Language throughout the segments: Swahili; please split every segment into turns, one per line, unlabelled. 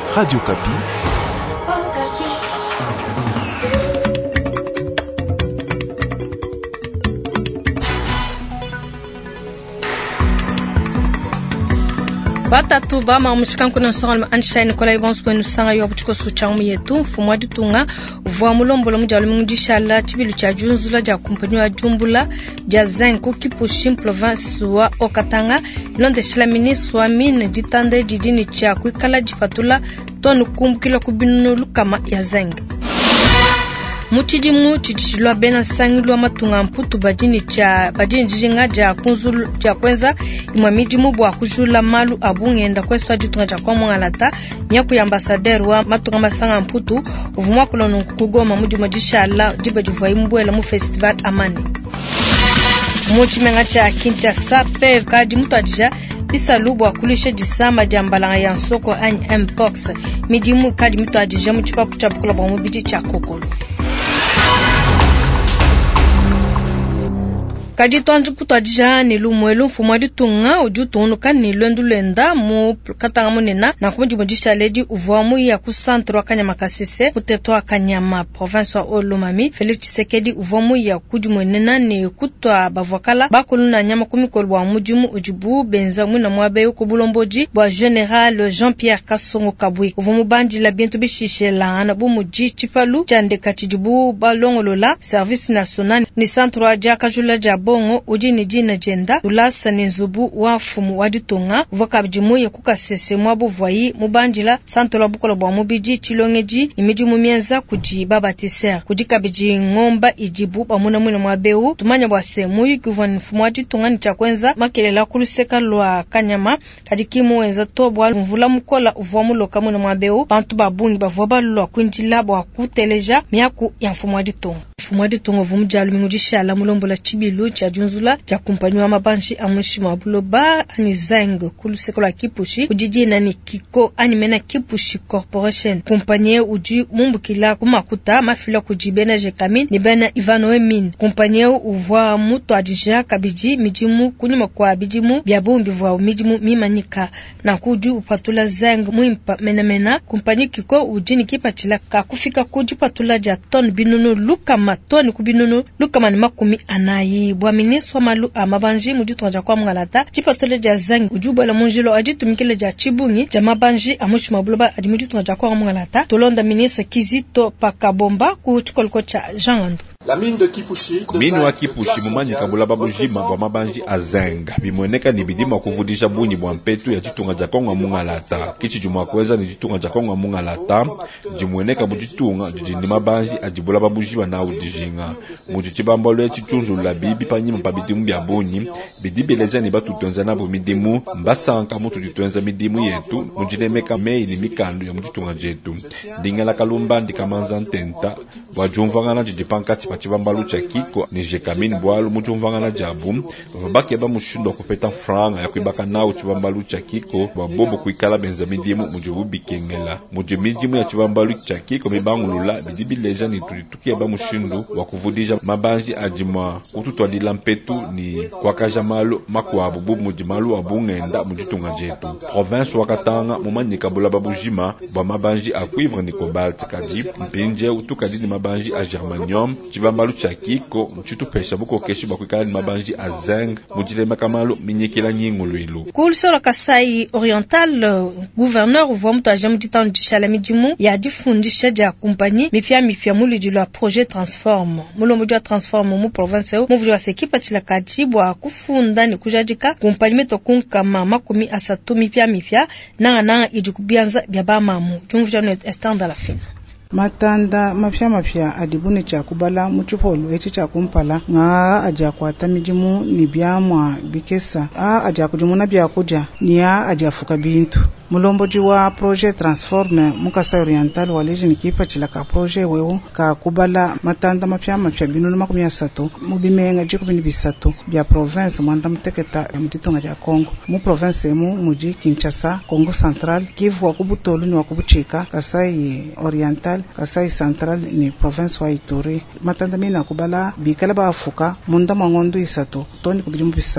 Radio Kapi.
Batatu bama mushikanku na songa anshine kola ibonsu kwenu sanga yo buchiko suchamu yetu fumwa ditunga vwa mulombola mujalo mungudishala tibilu cha junzula ja kumpanyo jumbula ja zenku kipushim province wa Okatanga londe shila ministre wa mine ditande didini cha kwikala jifatula tonu kumbukila kubinu lukama ya zenga Mutidimu tidishilwa bena sangilwa matunga mputu badini jijinga ja kunzulu ja kwenza imamidimu bwa kujula malu abungenda kweswa jitunga ja kwa mwangalata nyaku ya ambasader wa matunga masanga mputu uvumwa kulono kugoma mudimu jishala jiba juvwa imbwela mu festival amani Muchimenga cha Kinshasa pe kadi mutu adija bisa lubu akulishe jisama jambalanga ya nsoko mpox midimu kadi mutu adija muchipapu chabukula bwa mubidi cha kokolo Kadi tonju puto adija ni lumwelu fumwa ditunga ujutunu kani lwendulenda mu katanga munena na kumujimujisha ledi uvuamu ya kusantro akanyama kasise kuteto akanyama province wa Olomami Felix Tshisekedi uvuamu ya kujimwenena ni kutwa bavwakala bakuluna nyama kumikolu wa mujimu ujibu benza muna mwabeyo kubulomboji bwa General Jean-Pierre Kasongo Kabwi uvuamu bandi la bientu bishishe laana bumuji chifalu chandeka chijibu balongolola service national ni santro aja kajula jabo bongo ujini jina jenda ulasa ninzubu wafumu waditunga vokabijimu ya kukasese mwabu vwayi mubanjila santola bukola bwa mubiji chilongeji imiji mumienza kuji babatiser kujikabiji ngomba ijibu pamuna mwina mwabeu tumanya bwa semuyi kuvani fumu waditunga ni chakwenza makelela kuluseka lwa kanyama kadikimu wenza tobwa mvula mukola uvuamu loka mwina mwabeu pantu babungi bavwaba lwa kunjila bwa kuteleja miyaku ya fumu waditunga fumu waditunga vumujalu mingujishala mulombola chibilu cha junzula cha kumpanywa mabanshi amushima buloba ani zeng kulusekola kipushi ujijina ni kiko animena kipushi corporation kumpanye uji mumbukila kumakuta mafila kujibena jekamin ni bena Ivano Emin kumpanye uvwa mutu adija kabiji mijimu kunyuma kwa bijimu byabumbi vwa mijimu mimanika na kuju upatula zeng muimpa menamena kumpanye kiko ujini kipachila kakufika kuju patula ja ton binunu lukama toni kubinunu lukama ni makumi anayi bwa ministre malu amabanji muditu ja kwa mngalata jipatole ja zang ujuba la monjilo ajitumikile ja chibungi ja mabanji amushima buloba adimuditu ja kwa mngalata tolonda ministre Kizito Pakabomba ku chikoliko cha Jean
La mine de Kipushi
mine wa Kipushi mumanyi kabula babujima bwa mabanji azenga bimweneka ni bidima kuvudisha bunyi bwa mpetu ya jitunga ja konga mungalata kichi jumwa kweza ni jitunga ja konga mungalata jimweneka bujitunga jini mabanji ajibula babujiwa na udijinga mujichibamba lwe chichunzu la bibi panyima pabidimu bya bunyi bidibeleja ni batu tuenza na bumidimu mbasanka mutu tuenza midimu yetu mujilemeka meili mikandu ya mujitunga jetu ndingala kalumba ndikamanza ntenta wajumvangana jidipankati pachibambalu cha kiko ni jekamin bwalu mujumvangana jabu vabaki ba mushindo kupeta franga ya kuibaka nao chibambalu cha kiko babobo kuikala benza midimu mujubu bikengela mujimidimu ya chibambalu cha kiko mibangulula bidibileja ni tulitukia ba mushindo wakuvudija mabanji ajima kututwadila mpetu ni kwakaja malu makwabu bubu mujimalu abungenda mujitunga jetu province wakatanga mumanyika bula babujima bwa mabanji akuivre ni cobalt kadi mpinje utukadi ni mabanji a germanium chibambalu cha kiko mchitu pesha buko keshi bakwikala ni mabanji a zeng mujilema kamalu minyekela nyingulwilu
Kulsora Kasai Oriental gouverneur vwa mtu ajamu ditan dishala midimu ya difundisha ja kumpani mifia muli jilo projet transforme mulo mujua transforme mu province mu vujua sekipa chila kajibwa kufunda ni kujajika kumpani meto kunkama makumi asatu mifia nanga ijikubianza byaba mamu jumvujua no estanda la fin
matanda mapya adibuni cha kubala muchupolo echi cha kumpala nga aja kwata mijimu ni byamwa bikesa aja kujumuna byakuja ni aja fuka bintu mulomboji wa projet transforme mukasa oriental waleji nikipa chilaka projet wewo ka kubala matanda mapya binu 30 mubimenga jikubini bisatu bya province mwanda mteketa ya mtitonga ja Kongo mu province mu muji Kinshasa Kongo Central Kivu wakubutolu ni wakubuchika Kasai Oriental Kasai Central ni province wa Ituri matanda mina kubala bikala ba afuka munda mangondo isatu toni kubijumbu bisatu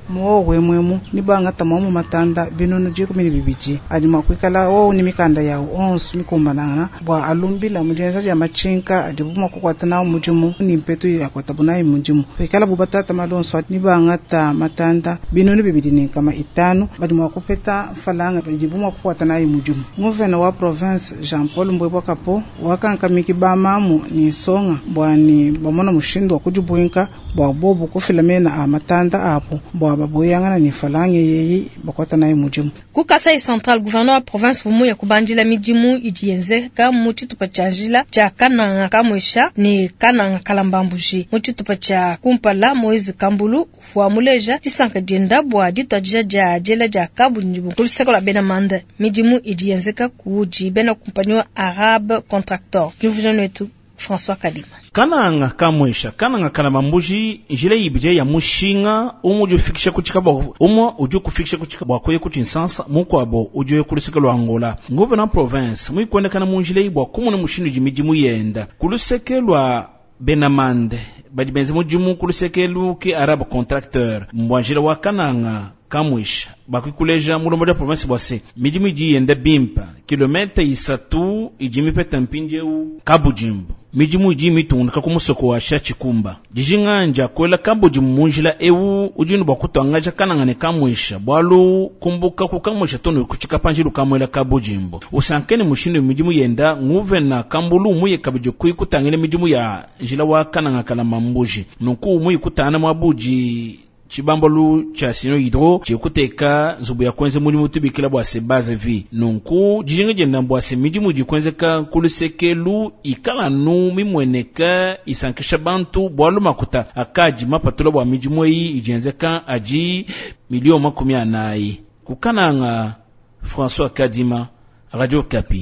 mo wemwemu ni banga tamamu matanda binunu je kumini bibiji adi makwikala o ni mikanda ya ons ni kumbanana bwa alumbila mujenza ya machinka adi buma kukwatana mujimu ni mpetu ya kwatabuna mujimu kwikala bubatata malonso ni banga ta matanda binunu bibidi ni kama itano badi mwakupeta falanga adi buma kukwatana mujimu nguvena wa province Jean Paul Mbwebwa Kapo wakanka mikibamamu ni songa bwani bamona mushindo wa kujubuinka bwa bobu kufilamena amatanda apo bwa baboyangana ni falange yeyi bakwata naye mujimu
ku Kasai Central gouverneur wa province vumu ya kubanjila mijimu ijienze ka muchitu pachanjila cha Kananga Kamwesha ni Kananga Kalambambuji muchitu pacha Kumpala Moise Kambulu fuamuleja chisanka jenda bwa ditwa ja jela ja kabu njibu kuliseko la Benamande mijimu ijienze ka kuji bena kumpanyo Arabe Contractor juvujano wetu François Kadima.
Kananga Kamwesha Kananga Kalambambuji jile ibije ya mushinga umuju fikisha kuchika bo umo uju kufikisha kuchika bo akoye kuchinsansa muko abo uju kuliseka lo Angola ngove province muikwenda kana munjile ibwa kumune mushindu jimiji muyenda kuliseke lwa Benamande badi benze mujimu kuliseke luke Arabe Contracteur mbwanjile wa Kananga Kamwesha bakikuleja mulombo province bwase mijimu yenda bimpa kilomita isatu ijimi peta mpinjeu Kabujimbo mijimu ijimi tunaka kumusoko wa Shachikumba jijinganja kwela Kabujimbo munjila ewu ujinu bakutwangaja Kananga Kamwesha bwalu kumbuka ku Kamwesha tono kuchika panjilu kamwela Kabujimbo usankene mushindu mijimu yenda nguve na Kambulu muye kabujo kuikutangene mijimu ya jila wa Kananga Kalambambuji nuku muye kutana mwabuji chibambolu cha sino hidro chikuteka zubu ya kwenze muli mutubikila bwase base vi nonku jijinga jenda bwase miji muji kwenze ka kulusekelu ikala nu mimweneka isankisha bantu bwalu makuta akaji mapatula bwa miji mweyi ijenze ka aji milioni 10 kukananga François Kadima Radio Kapi.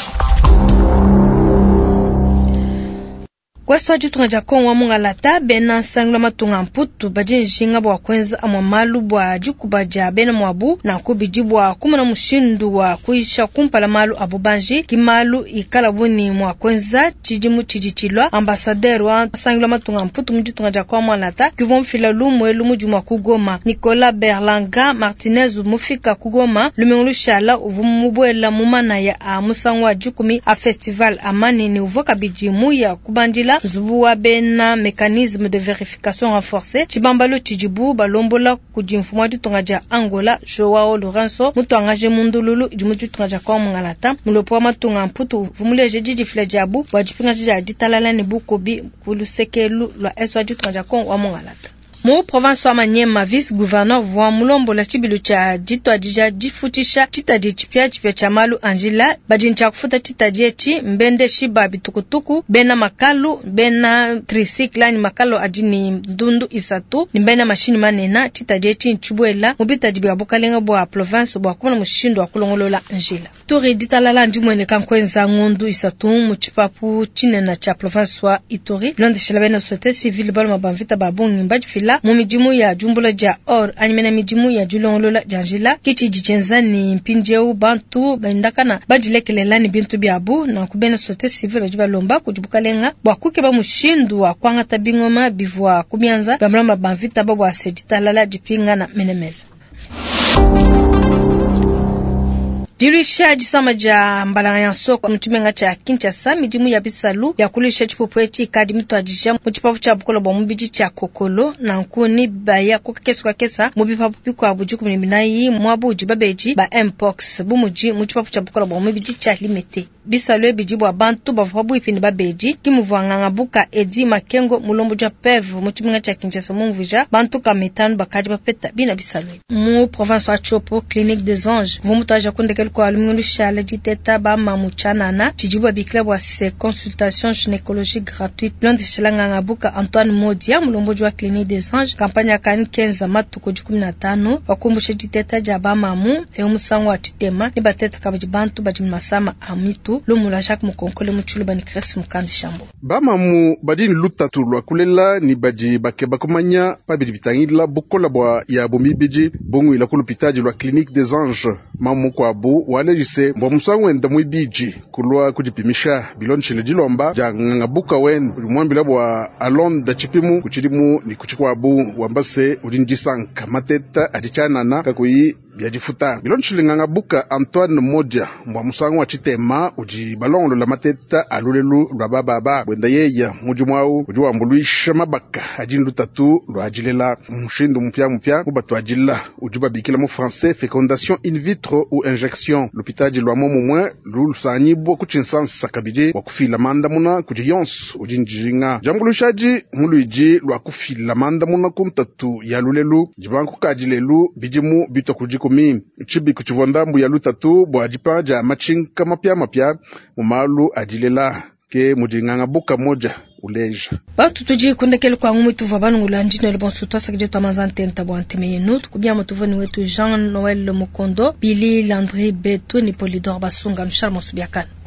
Kwesta jitunga jakon wa mungalata bena sangla matunga mputu bajin jinga bwa kwenza amwa malu bwa jukuba ja bena mwabu na kubijibwa kumuna mushindu wa kuisha kumpala malu abubanji kimalu ikala buni mwa kwenza chijimu chijichilwa ambasader wa sangla matunga mputu mjitunga jakon mwalata kivon fila lumwe lumujuma kugoma Nicolas Berlanga Martinez mufika kugoma lumenglushala uvumubwela mumana ya amusangwa jukumi a festival amani ni uvoka bijimu ya kubanjila zubuwa bena mécanisme de vérification renforcée chibambalo chijibu balombola kujimfumwa ditongaja Angola Joao Lourenço mutongaje mundululu idimuju tongaja kwa mungalata mulopo matunga mputu vumuleje jiji flejabu wajipinga jiji ditalala ni bukobi kulusekelu lwa eswa ditongaja kwa wa mungalata Mu province wa Manyema vice gouverneur voa mulombo la chibilu cha jitwa jija jifutisha chitaji chipya cha malu Angela bajincha kufuta chitaji echi mbende shiba bitukutuku bena makalu bena tricycle ni makalo ajini ndundu isatu ni bena mashini manena chitaji echi nchubwela mubitaji bya bukalenga bwa province bwa kumana mushindo wa kulongolola Angela Turi ditalala ndimwene kankwenza ngondu isatu muchipapu chinena cha province wa Ituri blonde shilabena société civile balma bamvita babungi mbaji fila mumijimu ya jumbula ja or animena mijimu ya julongolola janjila kichi jichenza ni mpinjeu bantu baindakana bajilekelela ni bintu byabu na kubena société civile bajiba lomba kujubukalenga bwakuke ba mushindu wa kwanga tabingoma bivwa kumyanza bamramba bamvita babwa seditalala jipinga na menemele Dirisha jisama ja mbalanga ya soko mtumenga cha Kinshasa mijimu ya Bisalu ya kulisha chipopwechi kadi mtu ajisha mchipafu cha bukolo bwa mbiji cha kokolo na nkuni baya kukakesu kwa kesa mubipapu piku abujuku mniminayi mwabuji babeji ba Mpox bumuji mchipafu cha bukolo bwa mbiji cha limete Bisalu ebiji bwa bantu bavuhabu ipini babeji kimuvu buka edi makengo mulombo ja pevu mtumenga cha Kinshasa mumvuja bantu kametanu bakaji bapeta bina Bisalu mu province wa Chopo Clinique des Anges vumutaja kundeke kwa alumungu shala jiteta ba mamuchanana chijibu bikla bwa se consultation gynécologique gratuite blonde shalanga ngabuka Antoine Modia mulomboji wa Clinique des Anges kampanya kan 15 matuko 15 wakumbusha jiteta ja ba mamu eumusango wa titema ni bateta kabajibantu bajimasama amitu lumula Jacques Mukonkole muchulu bani Chris Mukandi Shambo
ba mamu badini lutatu lwa kulela ni baji bakeba komanya pabiri bitangila bukola bwa ya bomibiji bongo ila kulupitaji lwa Clinique des Anges mamu kwa bu abu walejise mbwa musangu enda muibiji kulwa kujipimisha biloni chile jilomba ja ngabuka wen mwambila bwa alonda chipimu kuchirimu ni kuchikwa abu wambase ulinjisanka mateta adichanana kakuyi byajifuta biloni chile ngabuka Antoine Moja mbwa musangu wa chitema uji balongo la mateta alulelu lwa baba wenda yeya mujumwau uji wambuluisha mabaka ajindu tatu lwa ajilela mushindu mpya ubatu ajila ujuba bikila mu français fécondation in vitro ou injection l'hôpital lwa momwe lusanyibo kuchinsansa kabije wa kufila manda muna kujiyons ujinjinga jambulushaji muluiji lwa kufila manda muna kumtatu ya lulelu jibanku kajilelu bijimu bito kujikumi chibi kuchivondambu ya lutatu bwa jipaja machinka mapya mumalu ajilela ke mujinganga buka moja uleja
batu tuji kundekele kwa ngumu tuva banungula njino le bonsu tosa kije tamazante ntabo anteme note kubia mutuvani wetu Jean Noël Mukondo Billy Landry Beto ni Polydor Basunga msharmo subiakana